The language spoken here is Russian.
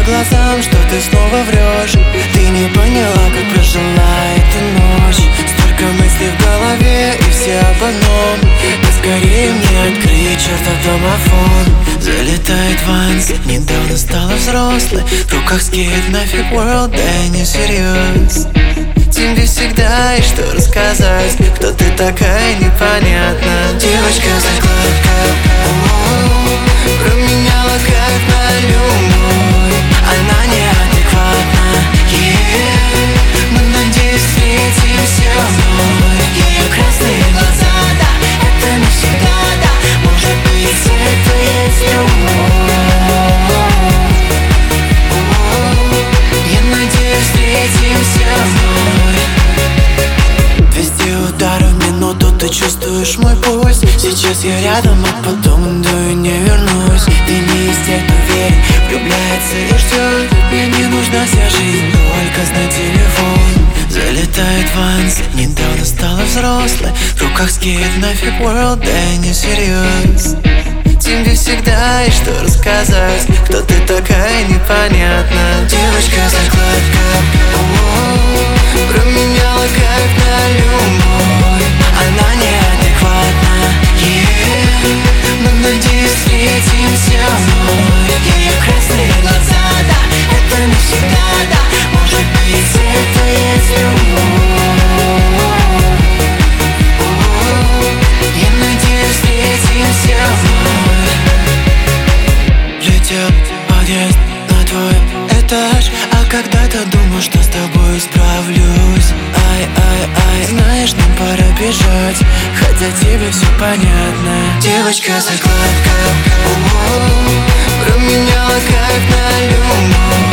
глазам, что ты снова врешь. Ты не поняла, как прожила эту ночь. Столько мыслей в голове и все об одном. Поскорее мне открыть чертов домофон. Залетает Ванс, недавно стала взрослой. В руках скейт, нафиг world, да я не всерьез. Тебе всегда есть что рассказать. Кто ты такая, непонятно. Девочка закладка, променяла как на любовь. Она неадекватна, но надеюсь встретимся вновь. Ее красные глаза, да, это навсегда, да. Может быть, это есть любовь. Я надеюсь встретимся вновь. 200 ударов в минуту, ты чувствуешь мой пульс. Сейчас я рядом, а потом иду и не вернусь. Ты не из тех, кто верит, влюбляется и ждет. Мне не нужна вся жизнь, только знать телефон. Залетает Ванс, недавно стала взрослой. В руках скейт, нафиг world, да я не всерьез. Тебе всегда есть что рассказать. Кто ты такая, непонятно. Девочка закладка, променяла как на любовь. Она неадекватна, но надеюсь встретимся вновь. Ее красные глаза, да, это навсегда, да. Может быть, это есть любовь. Я надеюсь встретимся вновь. Летел подъезд на твой этаж, а когда-то думал, что с тобой справлюсь. Ай-ай-ай, знаешь, нам пора бежать, хотя тебе все понятно. Девочка закладка, променяла как на любовь.